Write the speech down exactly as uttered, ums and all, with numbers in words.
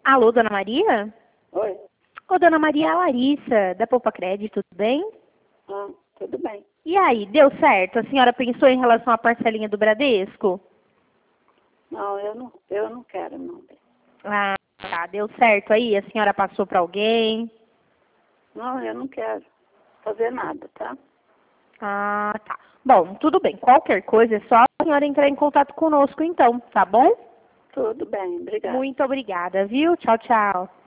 Alô, dona Maria? Oi? Ô, dona Maria, é a Larissa, da Poupa Crédito, tudo bem? Ah, tudo bem. E aí, deu certo? A senhora pensou em relação à parcelinha do Bradesco? Não, eu não, eu não quero, não. Ah, tá, deu certo aí? A senhora passou para alguém? Não, eu não quero fazer nada, tá? Ah, tá. Bom, tudo bem. Qualquer coisa é só a senhora entrar em contato conosco então, tá bom? Tudo bem, obrigada. Muito obrigada, viu? Tchau, tchau.